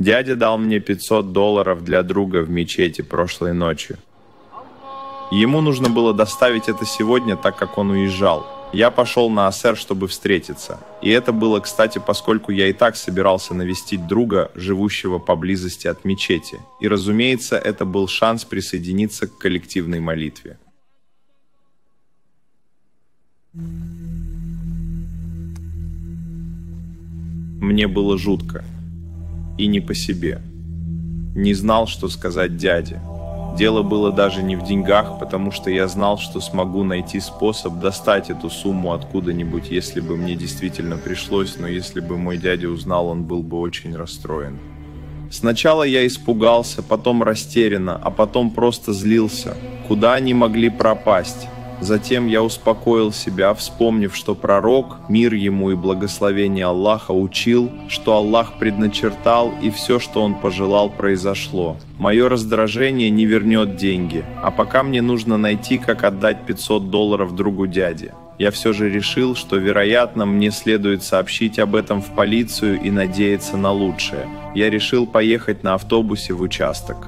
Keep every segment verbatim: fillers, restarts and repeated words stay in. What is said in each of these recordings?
Дядя дал мне пятьсот долларов для друга в мечети прошлой ночью. Ему нужно было доставить это сегодня, так как он уезжал. Я пошел на Ассер, чтобы встретиться. И это было, кстати, поскольку я и так собирался навестить друга, живущего поблизости от мечети. И, разумеется, это был шанс присоединиться к коллективной молитве. Мне было жутко. И не по себе. Не знал, что сказать дяде. Дело было даже не в деньгах, потому что я знал, что смогу найти способ достать эту сумму откуда-нибудь, если бы мне действительно пришлось, но если бы мой дядя узнал, он был бы очень расстроен. Сначала я испугался, потом растерянно, а потом просто злился. Куда они могли пропасть? Затем я успокоил себя, вспомнив, что пророк, мир ему и благословение Аллаха, учил, что Аллах предначертал, и все, что он пожелал, произошло. Мое раздражение не вернет деньги, а пока мне нужно найти, как отдать пятьсот долларов другу дяде. Я все же решил, что, вероятно, мне следует сообщить об этом в полицию и надеяться на лучшее. Я решил поехать на автобусе в участок.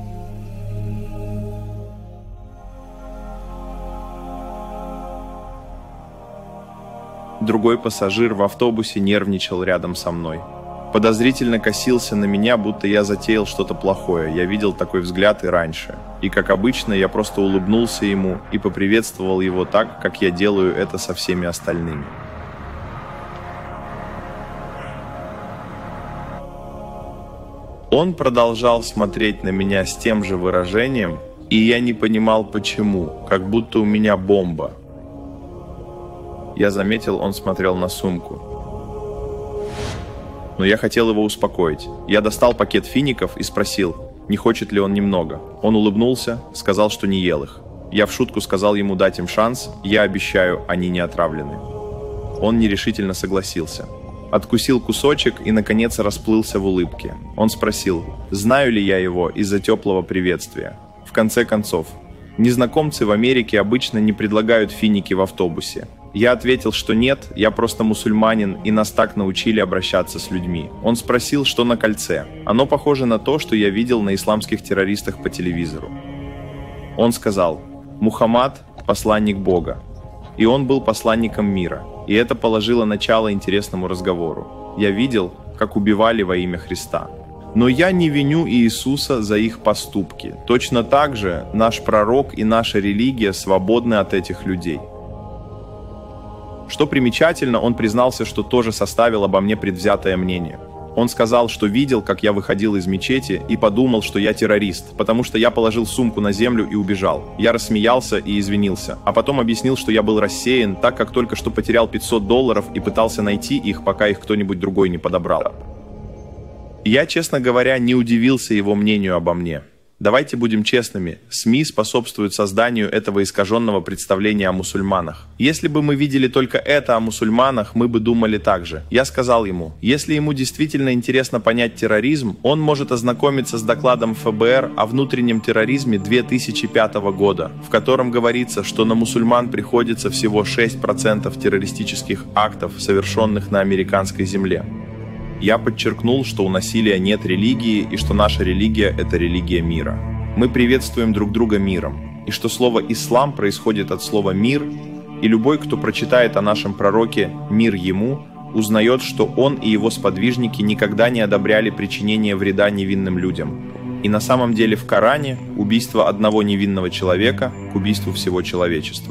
Другой пассажир в автобусе нервничал рядом со мной. Подозрительно косился на меня, будто я затеял что-то плохое. Я видел такой взгляд и раньше. И, как обычно, я просто улыбнулся ему и поприветствовал его так, как я делаю это со всеми остальными. Он продолжал смотреть на меня с тем же выражением, и я не понимал почему, как будто у меня бомба. Я заметил, он смотрел на сумку. Но я хотел его успокоить. Я достал пакет фиников и спросил, не хочет ли он немного. Он улыбнулся, сказал, что не ел их. Я в шутку сказал ему дать им шанс, я обещаю, они не отравлены. Он нерешительно согласился. Откусил кусочек и, наконец, расплылся в улыбке. Он спросил, знаю ли я его из-за теплого приветствия. В конце концов, незнакомцы в Америке обычно не предлагают финики в автобусе. Я ответил, что нет, я просто мусульманин, и нас так научили обращаться с людьми. Он спросил, что на кольце. Оно похоже на то, что я видел на исламских террористах по телевизору. Он сказал, Мухаммад – посланник Бога. И он был посланником мира. И это положило начало интересному разговору. Я видел, как убивали во имя Христа. Но я не виню Иисуса за их поступки. Точно так же наш пророк и наша религия свободны от этих людей. Что примечательно, он признался, что тоже составил обо мне предвзятое мнение. Он сказал, что видел, как я выходил из мечети, и подумал, что я террорист, потому что я положил сумку на землю и убежал. Я рассмеялся и извинился, а потом объяснил, что я был рассеян, так как только что потерял пятьсот долларов и пытался найти их, пока их кто-нибудь другой не подобрал. Я, честно говоря, не удивился его мнению обо мне. Давайте будем честными, СМИ способствуют созданию этого искаженного представления о мусульманах. Если бы мы видели только это о мусульманах, мы бы думали так же. Я сказал ему, если ему действительно интересно понять терроризм, он может ознакомиться с докладом эф бэ эр о внутреннем терроризме две тысячи пятого года, в котором говорится, что на мусульман приходится всего шесть процентов террористических актов, совершенных на американской земле. Я подчеркнул, что у насилия нет религии и что наша религия – это религия мира. Мы приветствуем друг друга миром, и что слово «ислам» происходит от слова «мир», и любой, кто прочитает о нашем пророке «мир ему», узнает, что он и его сподвижники никогда не одобряли причинение вреда невинным людям. И на самом деле в Коране убийство одного невинного человека к убийству всего человечества.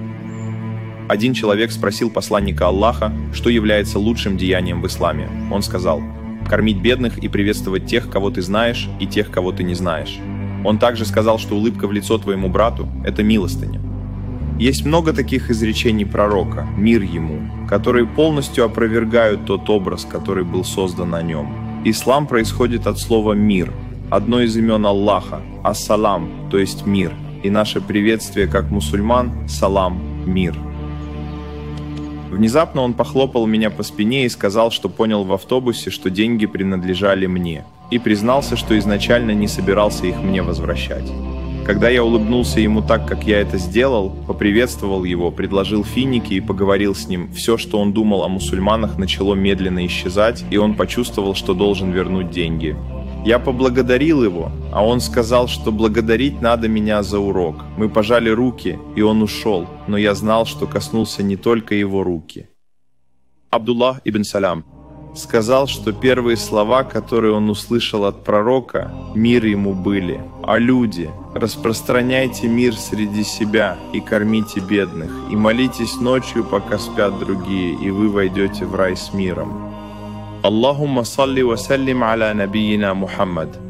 Один человек спросил посланника Аллаха, что является лучшим деянием в исламе. Он сказал, кормить бедных и приветствовать тех, кого ты знаешь, и тех, кого ты не знаешь. Он также сказал, что улыбка в лицо твоему брату – это милостыня. Есть много таких изречений пророка, мир ему, которые полностью опровергают тот образ, который был создан о нем. Ислам происходит от слова «мир», одно из имен Аллаха, «ас-салам», то есть «мир», и наше приветствие как мусульман – «салам», «мир». Внезапно он похлопал меня по спине и сказал, что понял в автобусе, что деньги принадлежали мне, и признался, что изначально не собирался их мне возвращать. Когда я улыбнулся ему так, как я это сделал, поприветствовал его, предложил финики и поговорил с ним, все, что он думал о мусульманах, начало медленно исчезать, и он почувствовал, что должен вернуть деньги. Я поблагодарил его, а он сказал, что благодарить надо меня за урок. Мы пожали руки, и он ушел, но я знал, что коснулся не только его руки. Абдуллах ибн Салям сказал, что первые слова, которые он услышал от пророка, мир ему были: «А люди, распространяйте мир среди себя и кормите бедных, и молитесь ночью, пока спят другие, и вы войдете в рай с миром». Аллахумма салли ва саллим аля набийина Мухаммад.